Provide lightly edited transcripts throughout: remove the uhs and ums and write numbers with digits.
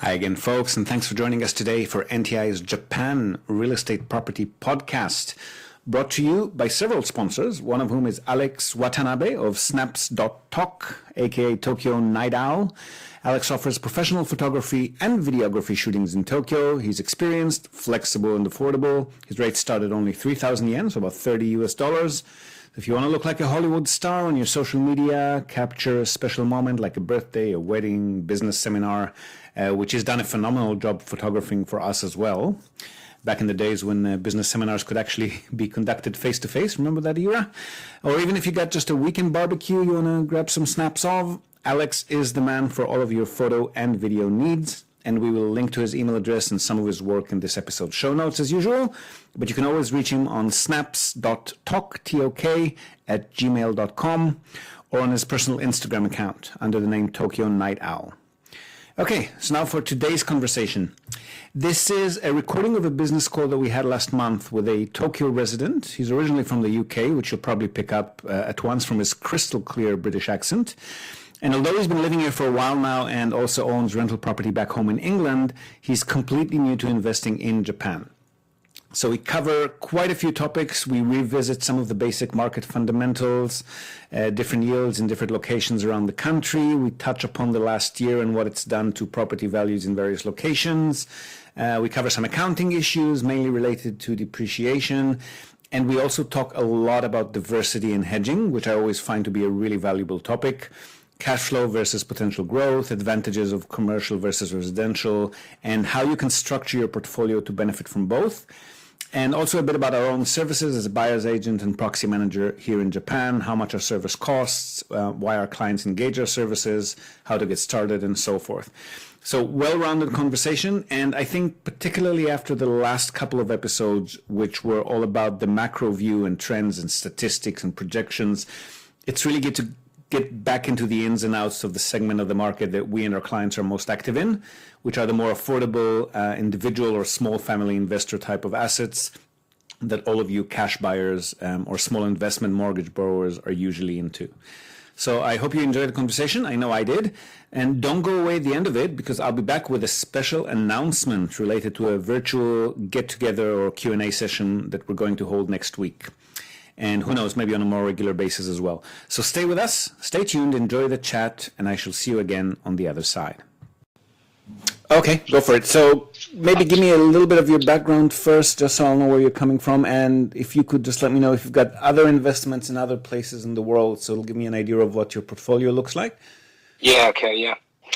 Hi again, folks, and thanks for joining us today for NTI's Japan Real Estate Property Podcast, brought to you by several sponsors, one of whom is Alex Watanabe of Snaps.talk, aka Tokyo Night Owl. Alex offers professional photography and videography shootings in Tokyo. He's experienced, flexible, and affordable. His rates start at only 3,000 yen, so about $30. If you want to look like a Hollywood star on your social media, capture a special moment like a birthday, a wedding, business seminar, which has done a phenomenal job photographing for us as well. Back in the days when business seminars could actually be conducted face-to-face, remember that era? Or even if you got just a weekend barbecue you want to grab some snaps of, Alex is the man for all of your photo and video needs. And we will link to his email address and some of his work in this episode's show notes as usual. But you can always reach him on snaps.talk, T-O-K, at gmail.com, or on his personal Instagram account under the name Tokyo Night Owl. Okay, so now for today's conversation. This is a recording of a business call that we had last month with a Tokyo resident. He's originally from the UK, which you'll probably pick up at once from his crystal clear British accent. And although he's been living here for a while now and also owns rental property back home in England, he's completely new to investing in Japan. So we cover quite a few topics. We revisit some of the basic market fundamentals, different yields in different locations around the country. We touch upon the last year and what it's done to property values in various locations. We cover some accounting issues, mainly related to depreciation. And we also talk a lot about diversity and hedging, which I always find to be a really valuable topic. Cash flow versus potential growth, advantages of commercial versus residential, and how you can structure your portfolio to benefit from both. And also a bit about our own services as a buyer's agent and proxy manager here in Japan, how much our service costs, why our clients engage our services, how to get started, and so forth. So well-rounded conversation, and I think particularly after the last couple of episodes, which were all about the macro view and trends and statistics and projections, it's really good to get back into the ins and outs of the segment of the market that we and our clients are most active in, which are the more affordable individual or small family investor type of assets that all of you cash buyers or small investment mortgage borrowers are usually into. So I hope you enjoyed the conversation. I know I did. And don't go away at the end of it, because I'll be back with a special announcement related to a virtual get-together or Q&A session that we're going to hold next week. And who knows, maybe on a more regular basis as well. So stay with us, stay tuned, enjoy the chat, and I shall see you again on the other side. Okay, go for it. So maybe give me a little bit of your background first, just so I'll know where you're coming from. And if you could just let me know if you've got other investments in other places in the world, so it'll give me an idea of what your portfolio looks like. Yeah, okay, yeah.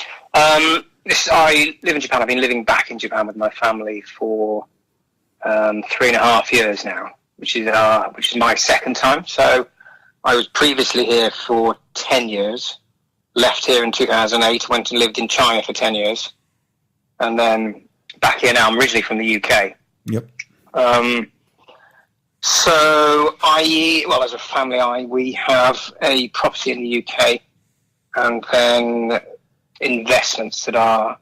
I live in Japan. I've been living back in Japan with my family for 3.5 years now. Which is my second time. So I was previously here for 10 years, left here in 2008, went and lived in China for 10 years, and then back here now. I'm originally from the UK. Yep. So as a family, we have a property in the UK, and then investments that are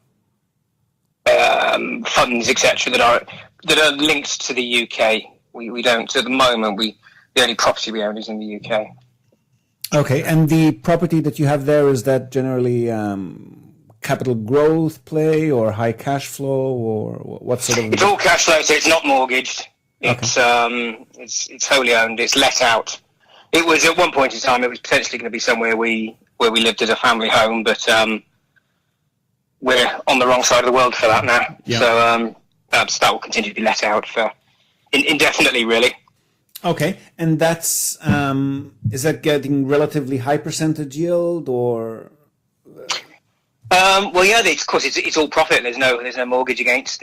funds, etc., that are linked to the UK. We don't, at the moment, the only property we own is in the UK. Okay, and the property that you have there, is that generally capital growth play or high cash flow, or what sort of? It's all cash flow, so it's not mortgaged. It's Okay. It's wholly owned. It's let out. It was at one point in time. It was potentially going to be somewhere where we lived as a family home, but we're on the wrong side of the world for that now. Yeah. So that will continue to be let out for indefinitely, really. Okay, and that's is that getting relatively high percentage yield, or? Well, yeah, of course, it's all profit. There's no mortgage against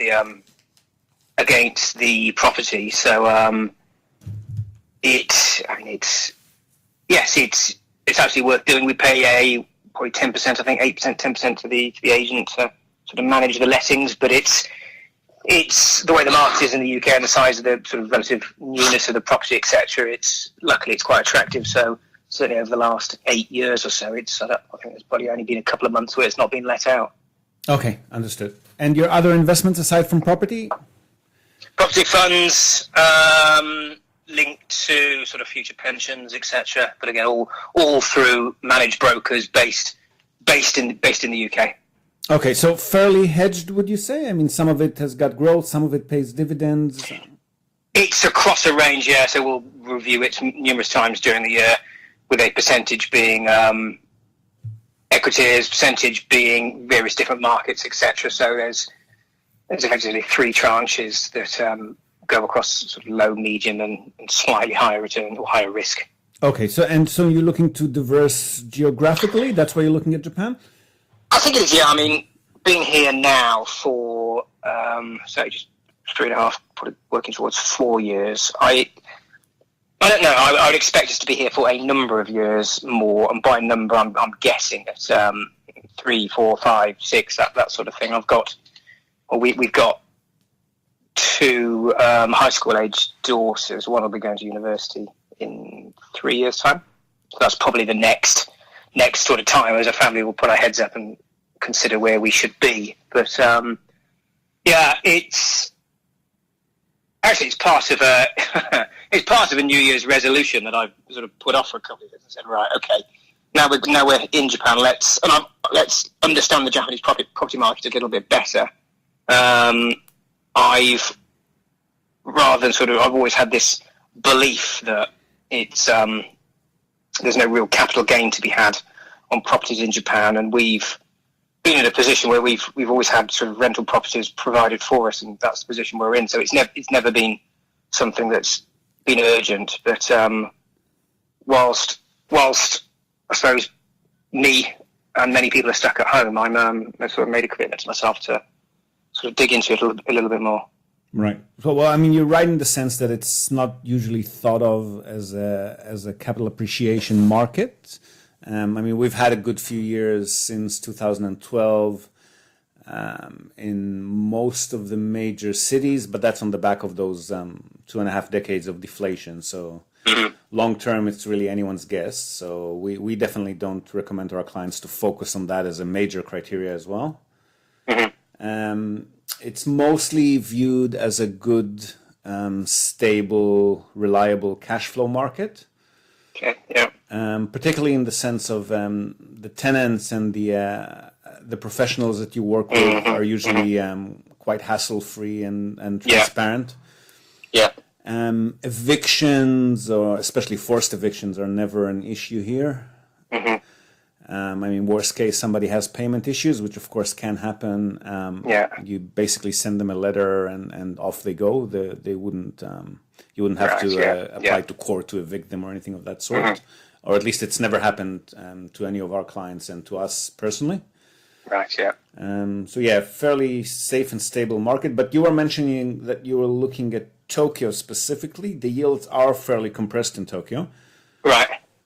the property. So it's actually worth doing. We pay probably 10%, I think 8%, 10% to the agent to sort of manage the lettings, but it's the way the market is in the UK and the size of the sort of relative newness of the property, etc. Luckily it's quite attractive. So certainly over the last 8 years or so, I think there's probably only been a couple of months where it's not been let out. Okay, understood. And your other investments aside from property? Property funds linked to sort of future pensions, etc. But again, all through managed brokers based in the UK. Okay, so fairly hedged, would you say? I mean, some of it has got growth, some of it pays dividends. It's across a range, yeah. So we'll review it numerous times during the year, with a percentage being equities, percentage being various different markets, etc. So there's effectively three tranches that go across sort of low, medium, and slightly higher return or higher risk. Okay, so you're looking to diverse geographically? That's why you're looking at Japan? I think it is, yeah. I mean, being here now for just 3.5, probably working towards 4 years. I don't know. I would expect us to be here for a number of years more, and by number, I'm guessing at 3, 4, 5, 6, that sort of thing. We've got 2 high school age daughters. One will be going to university in 3 years' time. So that's probably the next sort of time as a family we'll put our heads up and consider where we should be. But yeah, it's part of a it's part of a New Year's resolution that I've sort of put off for a couple of years and said, right, okay, now we're in Japan. Let's understand the Japanese property market a little bit better. I've always had this belief that it's there's no real capital gain to be had on properties in Japan, and we've been in a position where we've always had sort of rental properties provided for us, and that's the position we're in. So it's never been something that's been urgent. But whilst I suppose me and many people are stuck at home, I've sort of made a commitment to myself to sort of dig into it a little bit more. Right. So, well, I mean, you're right in the sense that it's not usually thought of as a capital appreciation market. I mean, we've had a good few years since 2012 in most of the major cities, but that's on the back of those 2.5 decades of deflation. So long term, it's really anyone's guess. So we definitely don't recommend our clients to focus on that as a major criteria as well. It's mostly viewed as a good, stable, reliable cash flow market. Okay. Yeah. Particularly in the sense of the tenants and the professionals that you work with are usually quite hassle-free and transparent. Yeah. Evictions, or especially forced evictions, are never an issue here. I mean, worst case, somebody has payment issues, which of course can happen. You basically send them a letter and off they go. They wouldn't. You wouldn't have to apply to court to evict them or anything of that sort. Or at least it's never happened to any of our clients and to us personally. Right. Yeah. So yeah, fairly safe and stable market. But you were mentioning that you were looking at Tokyo specifically. The yields are fairly compressed in Tokyo. Right.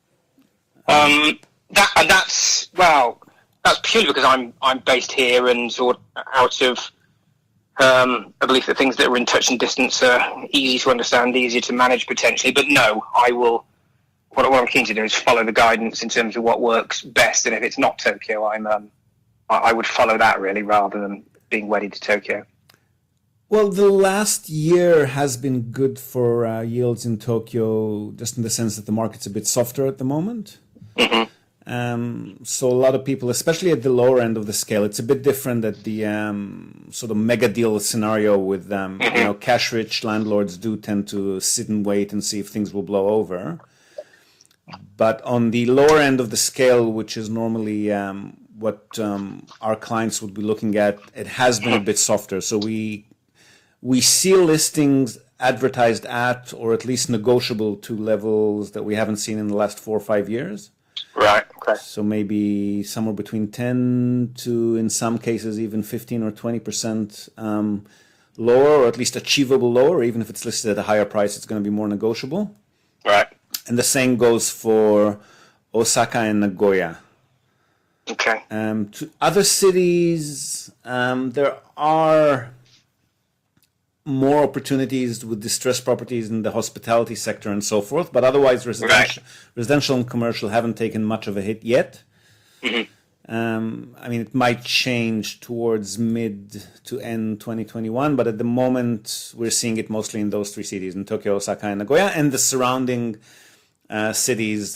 That's purely because I'm based here and sort of out of a belief that things that are in touch and distance are easy to understand, easier to manage potentially. But no, I will. What I'm keen to do is follow the guidance in terms of what works best, and if it's not Tokyo, I would follow that really rather than being wedded to Tokyo. Well, the last year has been good for yields in Tokyo, just in the sense that the market's a bit softer at the moment. So a lot of people, especially at the lower end of the scale, it's a bit different at the sort of mega deal scenario with cash-rich landlords do tend to sit and wait and see if things will blow over. But on the lower end of the scale, which is normally what our clients would be looking at, it has been a bit softer. So we see listings advertised at, or at least negotiable to, levels that we haven't seen in the last 4 or 5 years. Right. Okay. So maybe somewhere between 10 to, in some cases, even 15 or 20% lower, or at least achievable lower. Even if it's listed at a higher price, it's going to be more negotiable. Right. And the same goes for Osaka and Nagoya. Okay. To other cities, there are more opportunities with distressed properties in the hospitality sector and so forth, but otherwise residential and commercial haven't taken much of a hit yet. I mean, it might change towards mid to end 2021, but at the moment we're seeing it mostly in those 3 cities, in Tokyo, Osaka, and Nagoya, and the surrounding cities that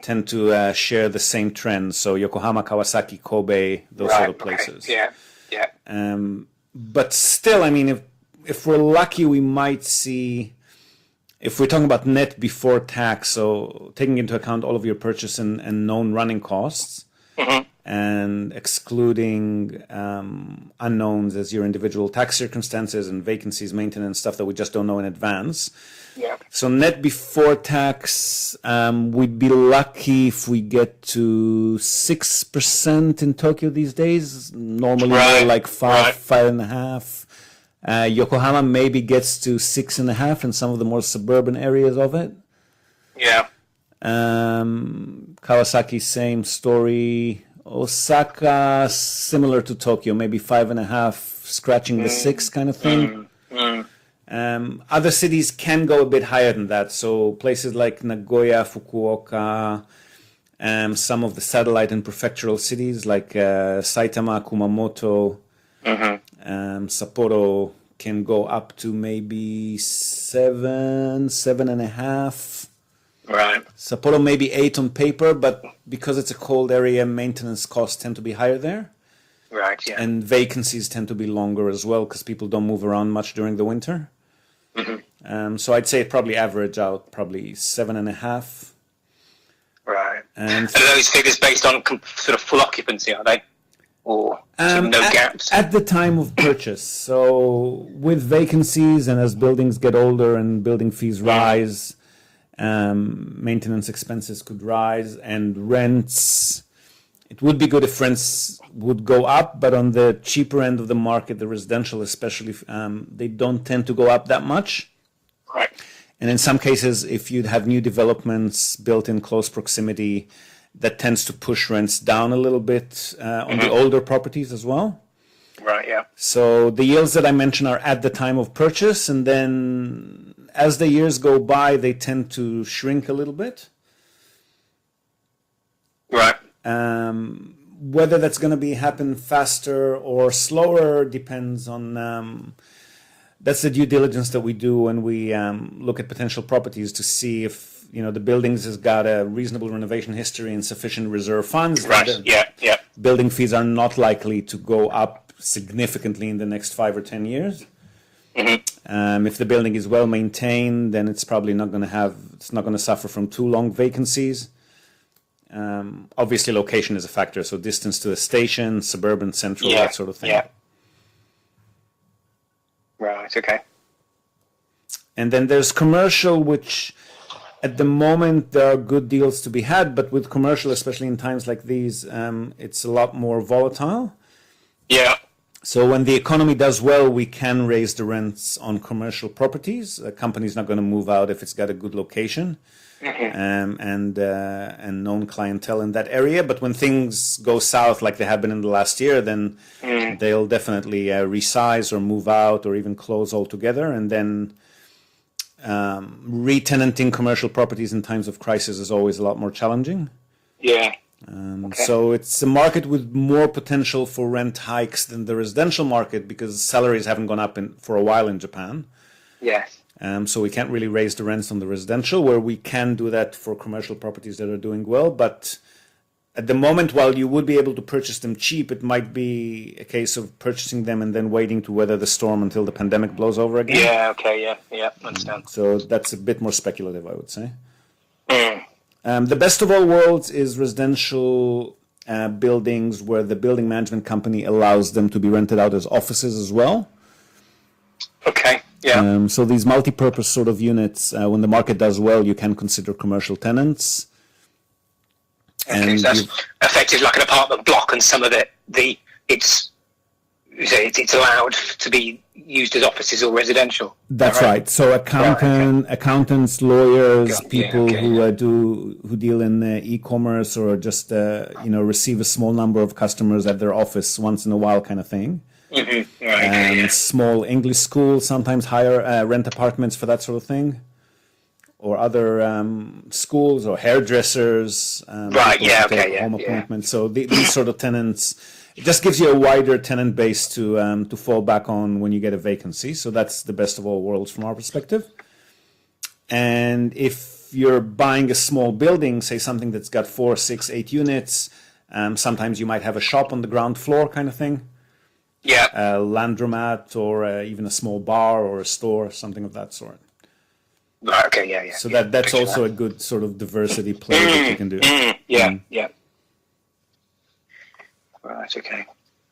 tend to share the same trends. So Yokohama, Kawasaki, Kobe, those sort of places. Okay. Yeah. But still, I mean, if we're lucky, we might see, if we're talking about net before tax, so taking into account all of your purchase and known running costs, and excluding unknowns as your individual tax circumstances and vacancies, maintenance, stuff that we just don't know in advance. Yeah. So net before tax, we'd be lucky if we get to 6% in Tokyo these days. Normally more like 5.5. Yokohama maybe gets to 6.5 in some of the more suburban areas of it. Yeah. Kawasaki, same story. Osaka, similar to Tokyo, maybe 5.5, scratching the 6 kind of thing. Other cities can go a bit higher than that. So places like Nagoya, Fukuoka, some of the satellite and prefectural cities like Saitama, Kumamoto, Sapporo can go up to maybe 7.5. Right. Sapporo maybe 8 on paper, but because it's a cold area, maintenance costs tend to be higher there. Right, yeah. And vacancies tend to be longer as well because people don't move around much during the winter. So I'd say probably average out probably 7.5. Right. And are those figures based on sort of full occupancy, are they? Or sort of no gaps? At the time of purchase. So with vacancies and as buildings get older and building fees rise, maintenance expenses could rise, and rents, it would be good if rents would go up, but on the cheaper end of the market, the residential especially, they don't tend to go up that much. Right. And in some cases, if you'd have new developments built in close proximity, that tends to push rents down a little bit on the older properties as well. Right, yeah. So the yields that I mentioned are at the time of purchase, and then as the years go by, they tend to shrink a little bit. Right. Whether that's going to happen faster or slower depends on, that's the due diligence that we do when we look at potential properties to see if, the buildings has got a reasonable renovation history and sufficient reserve funds. Right, yeah. Building fees are not likely to go up significantly in the next 5 or 10 years. If the building is well maintained, then it's probably not going to suffer from too long vacancies. Obviously, location is a factor, so distance to a station, suburban, central, that sort of thing. Yeah. Right, okay. And then there's commercial, which at the moment there are good deals to be had, but with commercial, especially in times like these, it's a lot more volatile. Yeah. So when the economy does well, we can raise the rents on commercial properties. A company's not going to move out if it's got a good location. And known clientele in that area. But when things go south like they have been in the last year, then they'll definitely resize or move out or even close altogether. And then re-tenanting commercial properties in times of crisis is always a lot more challenging. Yeah. So it's a market with more potential for rent hikes than the residential market because salaries haven't gone up for a while in Japan. Yes. So we can't really raise the rents on the residential, where we can do that for commercial properties that are doing well. But at the moment, while you would be able to purchase them cheap, it might be a case of purchasing them and then waiting to weather the storm until the pandemic blows over again. Yeah, okay, yeah, understand. So that's a bit more speculative, I would say. The best of all worlds is residential buildings where the building management company allows them to be rented out as offices as well. Okay. Yeah. So these multi-purpose sort of units, when the market does well, you can consider commercial tenants. Okay, And so that's effectively like an apartment block, and some of it's allowed to be used as offices or residential. That's right. So accountants, lawyers, people who deal in e-commerce or just receive a small number of customers at their office once in a while, kind of thing. Small English schools sometimes hire rent apartments for that sort of thing, or other schools or hairdressers. Home appointments. So these sort of tenants, it just gives you a wider tenant base to fall back on when you get a vacancy. So that's the best of all worlds from our perspective. And if you're buying a small building, say something that's got 4, 6, 8 units, sometimes you might have a shop on the ground floor kind of thing. Yeah. A laundromat or even a small bar or a store, something of that sort. Right, okay, yeah. So that's also a good sort of diversity play that you can do. Yeah. Right, okay.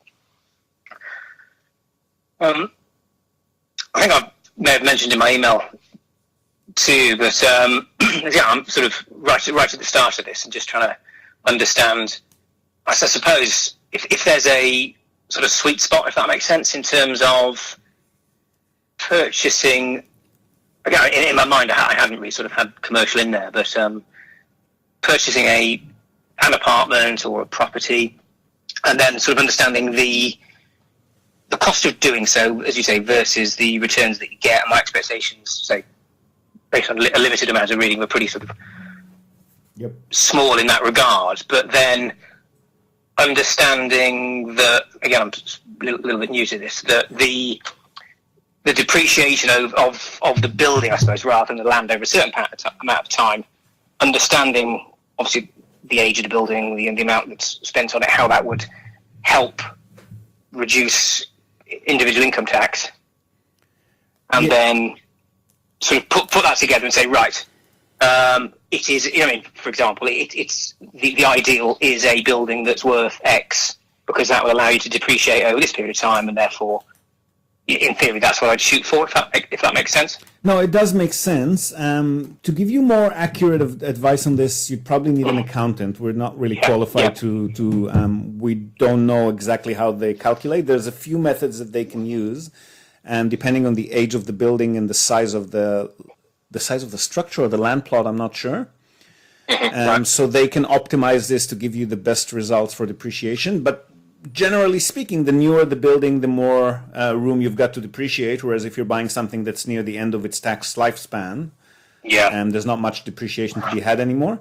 I think I may have mentioned in my email too, but yeah, I'm sort of right at the start of this and just trying to understand, I suppose, if there's a sort of sweet spot, if that makes sense, in terms of purchasing. Again, in my mind, I hadn't really sort of had commercial in there, but purchasing an apartment or a property, and then sort of understanding the cost of doing so, as you say, versus the returns that you get. And my expectations, say, based on a limited amount of reading, were pretty sort of small in that regard. But then understanding that, again, I'm a little bit new to this, that the depreciation of the building, I suppose, rather than the land over a certain amount of time, understanding, obviously, the age of the building, the amount that's spent on it, how that would help reduce individual income tax, and then sort of put that together and say, right, it is, I mean, for example, it's the ideal is a building that's worth X, because that will allow you to depreciate over this period of time, and therefore, in theory, that's what I'd shoot for, if that makes sense. No, it does make sense. To give you more accurate advice on this, you'd probably need an accountant. We're not really qualified to we don't know exactly how they calculate. There's a few methods that they can use, and depending on the age of the building and the size of the structure or the land plot, I'm not sure. So they can optimize this to give you the best results for depreciation. But generally speaking, the newer the building, the more room you've got to depreciate. Whereas if you're buying something that's near the end of its tax lifespan, there's not much depreciation to be had anymore.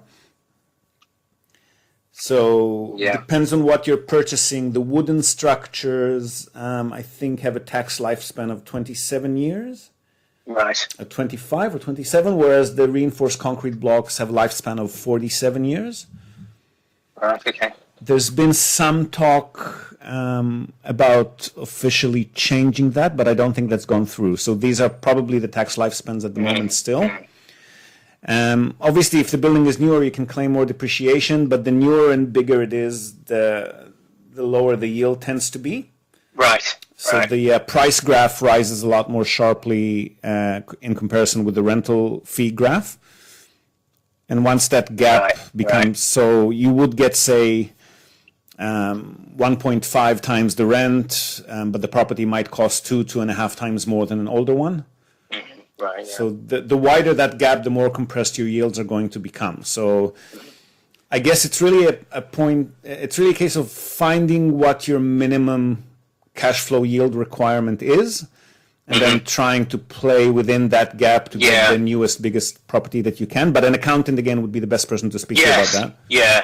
So depends on what you're purchasing. The wooden structures, I think, have a tax lifespan of 27 years. Right. 25 or 27, whereas the reinforced concrete blocks have a lifespan of 47 years. Right, okay. There's been some talk about officially changing that, but I don't think that's gone through. So these are probably the tax lifespans at the moment still. Obviously, if the building is newer, you can claim more depreciation, but the newer and bigger it is, the lower the yield tends to be. Right. So the price graph rises a lot more sharply in comparison with the rental fee graph. And once that gap becomes, so you would get, say, 1.5 times the rent, but the property might cost 2.5 times more than an older one. Right. So the wider that gap, the more compressed your yields are going to become. So I guess it's really a point. It's really a case of finding what your minimum cash flow yield requirement is, and then trying to play within that gap to get the newest, biggest property that you can. But an accountant, again, would be the best person to speak to about that.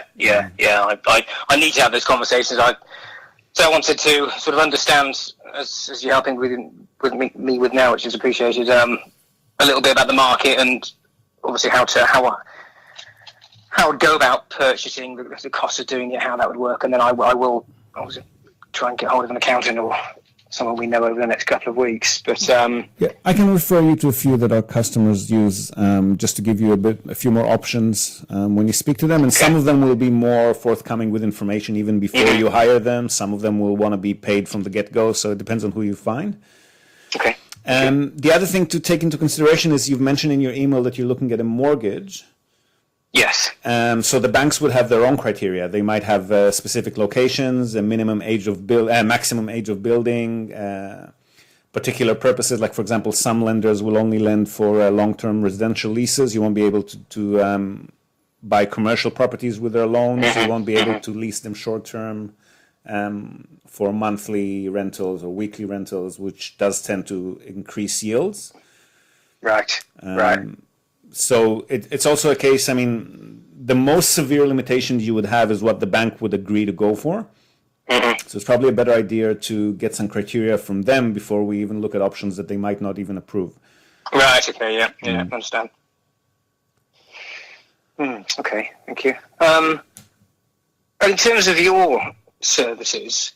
I need to have those conversations. So I wanted to sort of understand, as you're helping with me with now, which is appreciated, a little bit about the market and obviously how I would go about purchasing, the cost of doing it, how that would work, and then I will obviously try and get hold of an accountant or someone we know over the next couple of weeks. But I can refer you to a few that our customers use, just to give you a few more options when you speak to them. And some of them will be more forthcoming with information even before you hire them. Some of them will want to be paid from the get-go, so it depends on who you find. Okay. The other thing to take into consideration is you've mentioned in your email that you're looking at a mortgage. Yes. So the banks would have their own criteria. They might have specific locations, a minimum age of maximum age of building, particular purposes. Like, for example, some lenders will only lend for long-term residential leases. You won't be able to buy commercial properties with their loans. You won't be able to lease them short-term for monthly rentals or weekly rentals, which does tend to increase yields. Right. Right. So it's also a case, I mean, the most severe limitations you would have is what the bank would agree to go for. So it's probably a better idea to get some criteria from them before we even look at options that they might not even approve. Right, okay, yeah, understand. Okay, thank you. In terms of your services,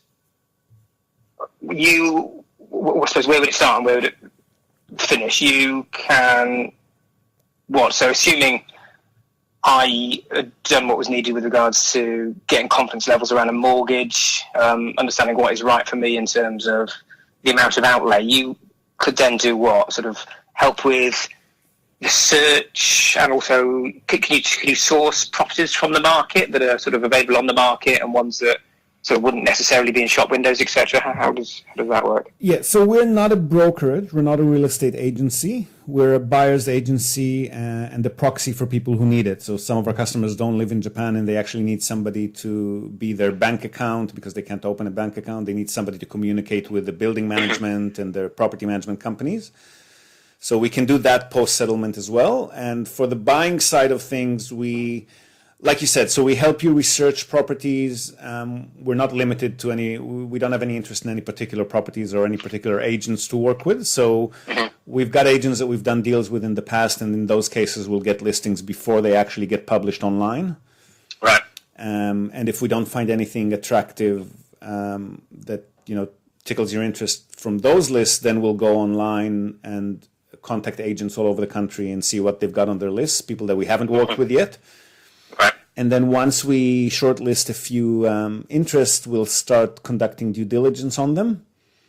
I suppose, where would it start and where would it finish? You can, so assuming I had done what was needed with regards to getting confidence levels around a mortgage, understanding what is right for me in terms of the amount of outlay, you could then do what? Sort of help with the search, and also can you source properties from the market that are sort of available on the market and ones that sort of wouldn't necessarily be in shop windows, etc.? How does that work? Yeah, so we're not a brokerage. We're not a real estate agency. We're a buyer's agency and a proxy for people who need it. So some of our customers don't live in Japan and they actually need somebody to be their bank account because they can't open a bank account. They need somebody to communicate with the building management and their property management companies. So we can do that post-settlement as well. And for the buying side of things, like you said, so we help you research properties. We're not limited to we don't have any interest in any particular properties or any particular agents to work with. So we've got agents that we've done deals with in the past, and in those cases, we'll get listings before they actually get published online. Right. And if we don't find anything attractive that tickles your interest from those lists, then we'll go online and contact agents all over the country and see what they've got on their lists, people that we haven't worked with yet. Right. And then once we shortlist a few interests, we'll start conducting due diligence on them.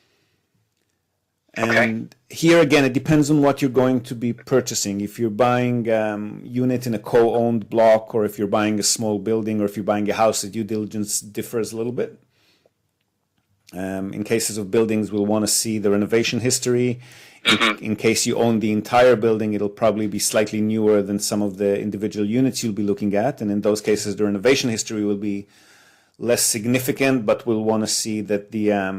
And here again, it depends on what you're going to be purchasing. If you're buying unit in a co-owned block, or if you're buying a small building, or if you're buying a house, the due diligence differs a little bit. In cases of buildings, we'll want to see the renovation history. In case you own the entire building, it'll probably be slightly newer than some of the individual units you'll be looking at. And in those cases, the renovation history will be less significant, but we'll want to see that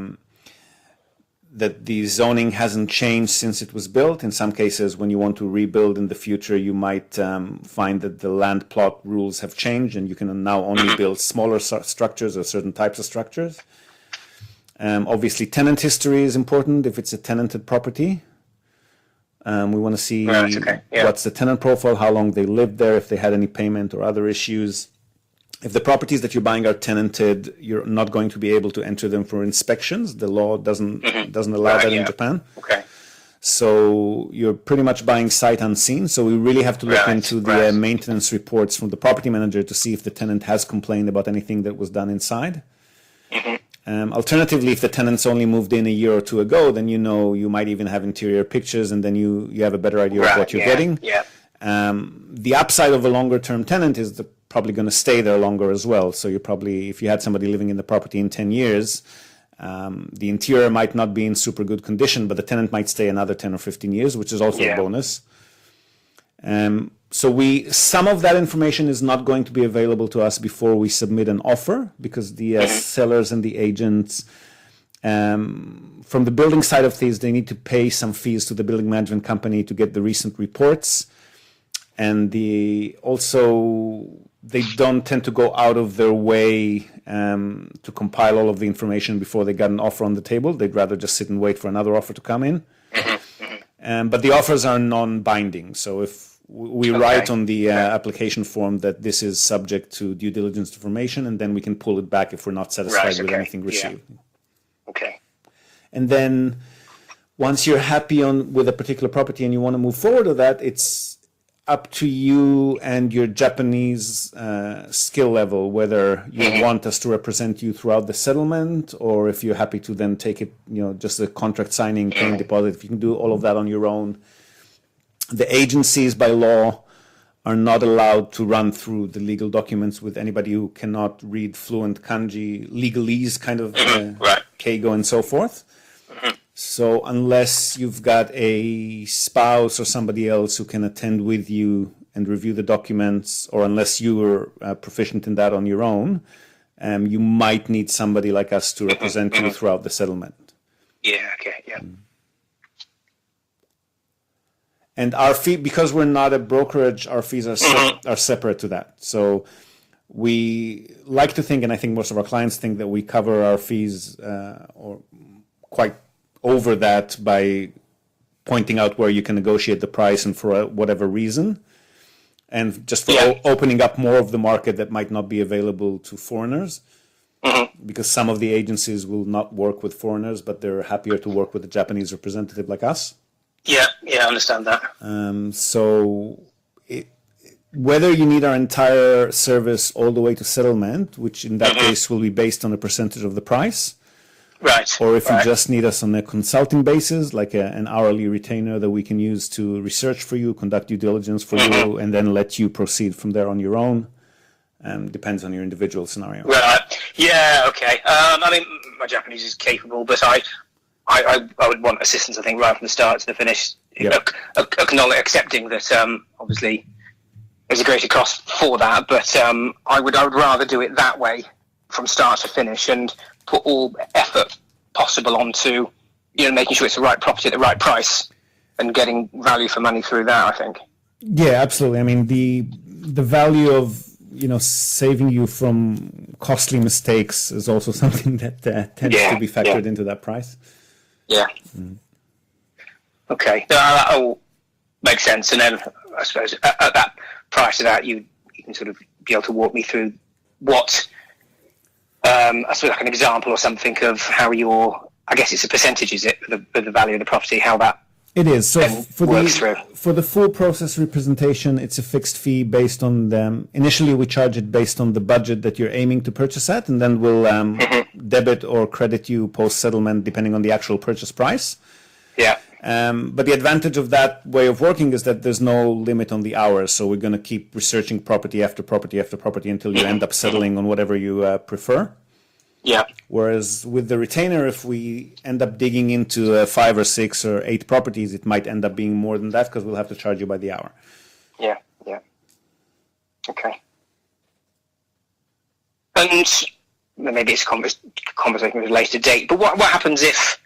the zoning hasn't changed since it was built. In some cases, when you want to rebuild in the future, you might find that the land plot rules have changed and you can now only build smaller structures or certain types of structures. Obviously, tenant history is important if it's a tenanted property. We want to see what's the tenant profile, how long they lived there, if they had any payment or other issues. If the properties that you're buying are tenanted, you're not going to be able to enter them for inspections. The law doesn't allow that in Japan. Okay. So you're pretty much buying sight unseen. So we really have to look into the maintenance reports from the property manager to see if the tenant has complained about anything that was done inside. Alternatively, if the tenants only moved in a year or two ago, then you might even have interior pictures, and then you have a better idea of what you're getting. Yeah. The upside of a longer-term tenant is they're probably going to stay there longer as well. So if you had somebody living in the property in 10 years, the interior might not be in super good condition, but the tenant might stay another 10 or 15 years, which is also a bonus. So some of that information is not going to be available to us before we submit an offer, because the sellers and the agents, from the building side of things, they need to pay some fees to the building management company to get the recent reports. And they don't tend to go out of their way to compile all of the information before they got an offer on the table. They'd rather just sit and wait for another offer to come in. But the offers are non-binding. So if we write on the application form that this is subject to due diligence information, and then we can pull it back if we're not satisfied with anything received. Okay. And then once you're happy with a particular property and you want to move forward with that, it's up to you and your Japanese skill level, whether you want us to represent you throughout the settlement, or if you're happy to then take it, just the contract signing, paying deposit. If you can do all of that on your own. The agencies by law are not allowed to run through the legal documents with anybody who cannot read fluent kanji, legalese kind of keigo and so forth. So unless you've got a spouse or somebody else who can attend with you and review the documents, or unless you are proficient in that on your own, you might need somebody like us to represent you throughout the settlement. Yeah, okay, yeah. And our fee, because we're not a brokerage, our fees are separate to that. So we like to think, and I think most of our clients think, that we cover our fees or quite over that by pointing out where you can negotiate the price and for whatever reason. and just for opening up more of the market that might not be available to foreigners. Because some of the agencies will not work with foreigners, but they're happier to work with a Japanese representative like us. Yeah, I understand that. Whether you need our entire service all the way to settlement, which in that case will be based on a percentage of the price, right? Or if you just need us on a consulting basis, like an hourly retainer that we can use to research for you, conduct due diligence for you, and then let you proceed from there on your own. Depends on your individual scenario. Right. Yeah. Okay. I mean, my Japanese is capable, but I would want assistance. I think right from the start to the finish. Yep. Accepting that obviously there's a greater cost for that, but I would rather do it that way from start to finish and put all effort possible onto making sure it's the right property at the right price and getting value for money through that. I think. Yeah, absolutely. I mean, the value of saving you from costly mistakes is also something that tends to be factored into that price. Yeah. Okay. That all makes sense. And then I suppose at that prior to that, you can sort of be able to walk me through what, I suppose like an example or something of how I guess it's a percentage, is it, of the value of the property, how that it is. So for the full process representation, it's a fixed fee based on them. Initially, we charge it based on the budget that you're aiming to purchase at, and then we'll debit or credit you post-settlement depending on the actual purchase price. Yeah. But the advantage of that way of working is that there's no limit on the hours. So we're going to keep researching property after property after property until you end up settling on whatever you prefer. Yeah. Whereas with the retainer, if we end up digging into 5 or 6 or 8 properties, it might end up being more than that because we'll have to charge you by the hour. Yeah. Okay. And maybe it's a conversation with a later date, but what happens if,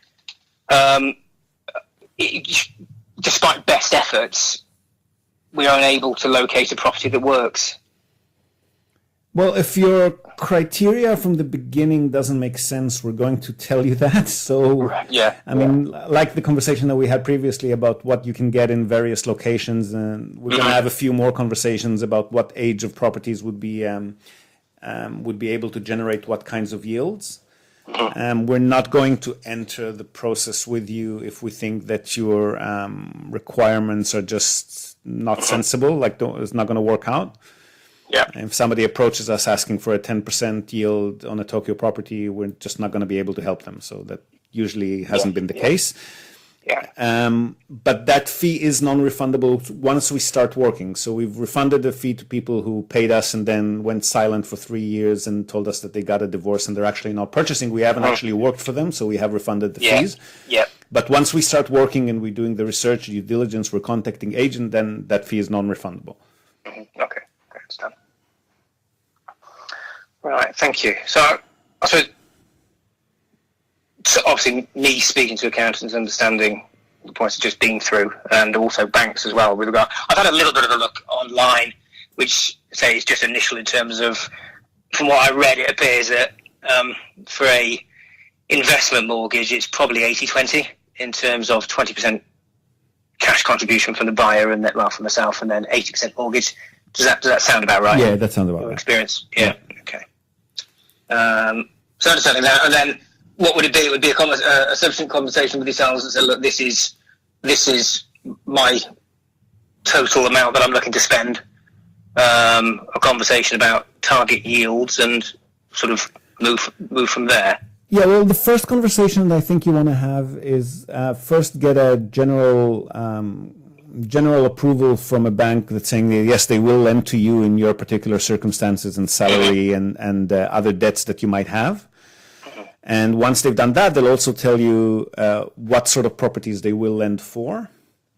despite best efforts, we are unable to locate a property that works? Well, if your criteria from the beginning doesn't make sense, we're going to tell you that. So, I mean, like the conversation that we had previously about what you can get in various locations, and we're going to have a few more conversations about what age of properties would be able to generate what kinds of yields. We're not going to enter the process with you if we think that your requirements are just not sensible, like it's not going to work out. Yeah. If somebody approaches us asking for a 10% yield on a Tokyo property, we're just not going to be able to help them. So that usually hasn't been the case. Yeah. But that fee is non-refundable once we start working. So we've refunded the fee to people who paid us and then went silent for 3 years and told us that they got a divorce and they're actually not purchasing. We haven't actually worked for them, so we have refunded the fees. Yeah. But once we start working and we're doing the research, due diligence, we're contacting agent, then that fee is non-refundable. Okay. Understand. Right, thank you. So I suppose, obviously, me speaking to accountants, understanding the points I've just been through, and also banks as well. I've had a little bit of a look online, which say is just initial in terms of, from what I read, it appears that for a investment mortgage, it's probably 80-20 in terms of 20% cash contribution from the buyer and from myself, and then 80% mortgage. Does that sound about right? Yeah, that sounds about right. Experience. Yeah. Okay. So understanding that, and then what would it be? It would be a sufficient conversation with yourselves and say, look, this is my total amount that I'm looking to spend. A conversation about target yields and sort of move from there. Yeah, well, the first conversation that I think you want to have is first get a general approval from a bank that's saying that, yes, they will lend to you in your particular circumstances and salary and other debts that you might have. And once they've done that, they'll also tell you what sort of properties they will lend for.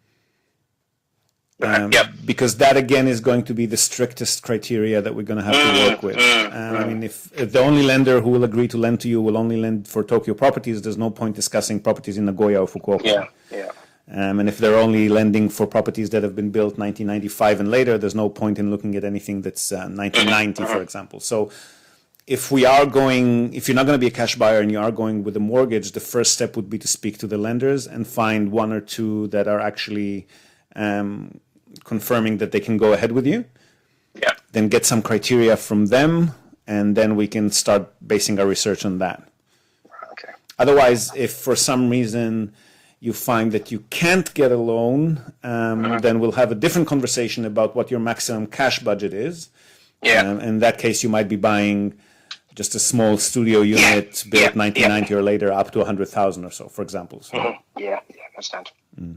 Because that, again, is going to be the strictest criteria that we're going to have to work with. I mean, if the only lender who will agree to lend to you will only lend for Tokyo properties, there's no point discussing properties in Nagoya or Fukuoka. And if they're only lending for properties that have been built 1995 and later, there's no point in looking at anything that's 1990, for example. So if you're not going to be a cash buyer and you are going with a mortgage, the first step would be to speak to the lenders and find 1 or 2 that are actually confirming that they can go ahead with you. Yeah. then get some criteria from them, and then we can start basing our research on that. Okay. Otherwise, if for some reason you find that you can't get a loan, then we'll have a different conversation about what your maximum cash budget is. Yeah. In that case, you might be buying just a small studio unit built 1990 or later, up to 100,000 or so, for example. So. Yeah, I understand.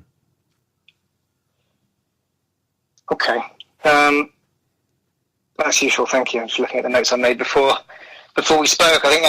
Okay. That's useful. Thank you. I'm just looking at the notes I made before we spoke. I think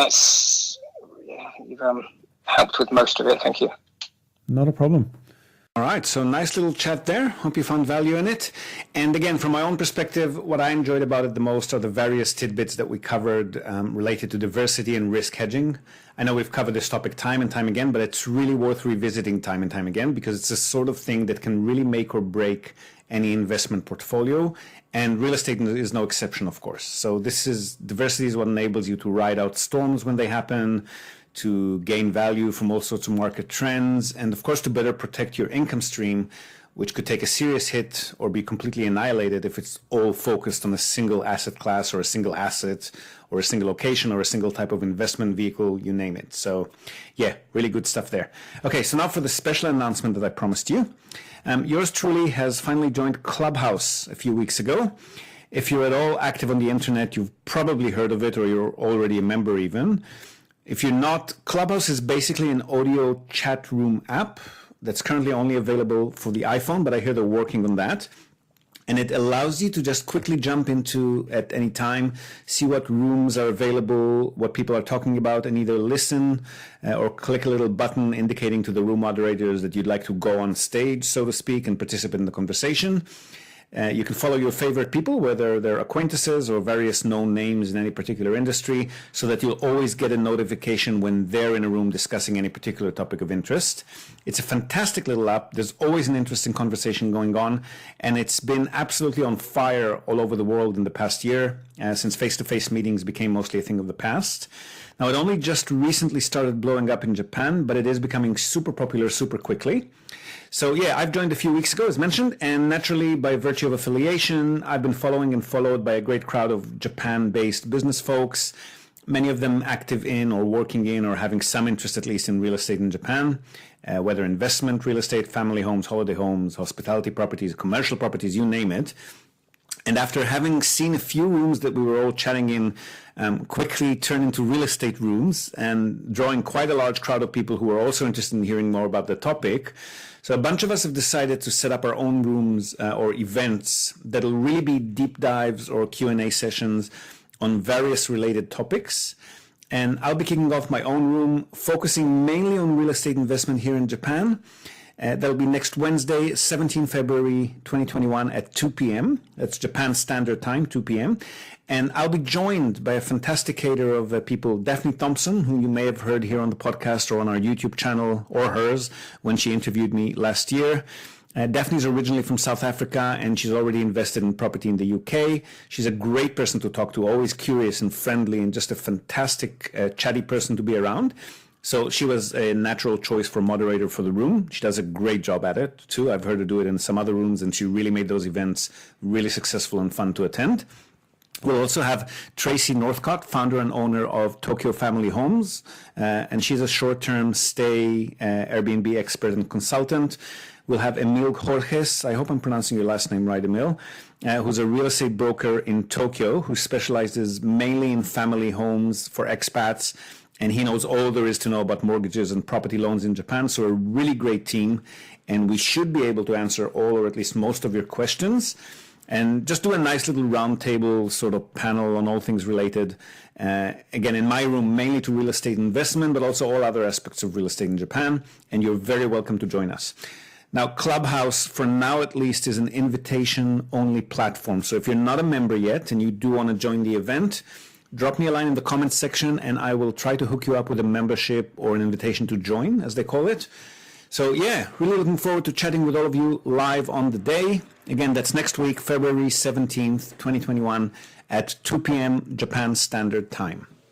you've helped with most of it. Thank you. Not a problem. All right, so nice little chat there. Hope you found value in it. And again, from my own perspective, what I enjoyed about it the most are the various tidbits that we covered related to diversity and risk hedging. I know we've covered this topic time and time again, but it's really worth revisiting time and time again because it's the sort of thing that can really make or break any investment portfolio. And real estate is no exception, of course. So diversity is what enables you to ride out storms when they happen, to gain value from all sorts of market trends, and of course to better protect your income stream, which could take a serious hit or be completely annihilated if it's all focused on a single asset class or a single asset or a single location or a single type of investment vehicle, you name it. So yeah, really good stuff there. Okay, so now for the special announcement that I promised you. Yours truly has finally joined Clubhouse a few weeks ago. If you're at all active on the internet, you've probably heard of it or you're already a member even. If you're not, Clubhouse is basically an audio chat room app that's currently only available for the iPhone, but I hear they're working on that. And it allows you to just quickly jump into at any time, see what rooms are available, what people are talking about, and either listen or click a little button indicating to the room moderators that you'd like to go on stage, so to speak, and participate in the conversation. You can follow your favorite people, whether they're acquaintances or various known names in any particular industry, so that you'll always get a notification when they're in a room discussing any particular topic of interest. It's a fantastic little app. There's always an interesting conversation going on, and it's been absolutely on fire all over the world in the past year, since face-to-face meetings became mostly a thing of the past. Now, it only just recently started blowing up in Japan, but it is becoming super popular super quickly. So yeah, I've joined a few weeks ago, as mentioned, and naturally, by virtue of affiliation, I've been following and followed by a great crowd of Japan-based business folks, many of them active in or working in or having some interest at least in real estate in Japan, whether investment, real estate, family homes, holiday homes, hospitality properties, commercial properties, you name it. And after having seen a few rooms that we were all chatting in quickly turn into real estate rooms and drawing quite a large crowd of people who are also interested in hearing more about the topic, so a bunch of us have decided to set up our own rooms or events that'll really be deep dives or Q&A sessions on various related topics. And I'll be kicking off my own room, focusing mainly on real estate investment here in Japan. That'll be next Wednesday, 17 February 2021 at 2 p.m. That's Japan Standard Time, 2 p.m. And I'll be joined by a fantastic cater of people, Daphne Thompson, who you may have heard here on the podcast or on our YouTube channel, or hers, when she interviewed me last year. Daphne's originally from South Africa, and she's already invested in property in the UK. She's a great person to talk to, always curious and friendly, and just a fantastic, chatty person to be around. So she was a natural choice for moderator for the room. She does a great job at it, too. I've heard her do it in some other rooms, and she really made those events really successful and fun to attend. We'll also have Tracy Northcott, founder and owner of Tokyo Family Homes, and she's a short-term stay Airbnb expert and consultant. We'll have Emil Jorges, I hope I'm pronouncing your last name right, Emil, who's a real estate broker in Tokyo who specializes mainly in family homes for expats, and he knows all there is to know about mortgages and property loans in Japan, so a really great team, and we should be able to answer all or at least most of your questions. And just do a nice little roundtable sort of panel on all things related. Again, in my room, mainly to real estate investment, but also all other aspects of real estate in Japan. And you're very welcome to join us. Now, Clubhouse, for now at least, is an invitation-only platform. So if you're not a member yet and you do want to join the event, drop me a line in the comments section and I will try to hook you up with a membership or an invitation to join, as they call it. So yeah, really looking forward to chatting with all of you live on the day. Again, that's next week, February 17th, 2021 at 2 p.m. Japan Standard Time.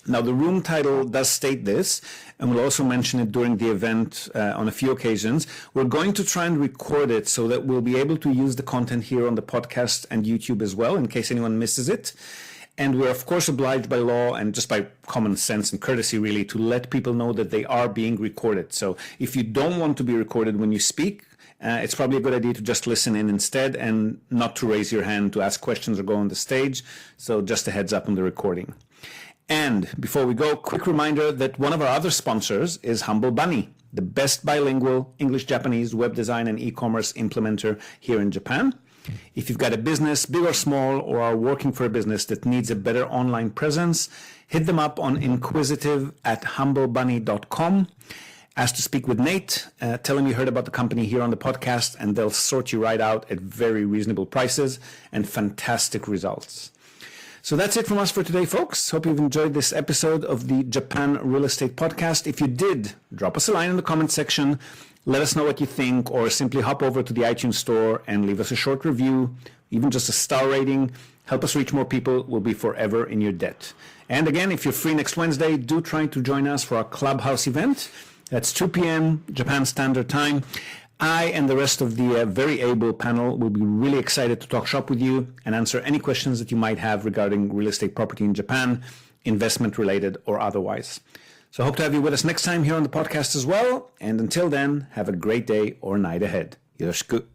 Now, the room title does state this, and we'll also mention it during the event on a few occasions. We're going to try and record it so that we'll be able to use the content here on the podcast and YouTube as well, in case anyone misses it. And we're, of course, obliged by law and just by common sense and courtesy, really, to let people know that they are being recorded. So if you don't want to be recorded when you speak, it's probably a good idea to just listen in instead and not to raise your hand to ask questions or go on the stage. So just a heads up on the recording. And before we go, quick reminder that one of our other sponsors is Humble Bunny, the best bilingual English-Japanese web design and e-commerce implementer here in Japan. If you've got a business, big or small, or are working for a business that needs a better online presence, hit them up on inquisitive@humblebunny.com. Ask to speak with Nate, tell him you heard about the company here on the podcast, and they'll sort you right out at very reasonable prices and fantastic results. So that's it from us for today, folks. Hope you've enjoyed this episode of the Japan Real Estate Podcast. If you did, drop us a line in the comment section. Let us know what you think, or simply hop over to the iTunes store and leave us a short review, even just a star rating. Help us reach more people. We'll be forever in your debt. And again, if you're free next Wednesday, do try to join us for our Clubhouse event. That's 2 p.m. Japan Standard Time. I and the rest of the very able panel will be really excited to talk shop with you and answer any questions that you might have regarding real estate property in Japan, investment related or otherwise. So I hope to have you with us next time here on the podcast as well. And until then, have a great day or night ahead. Yoroshiku.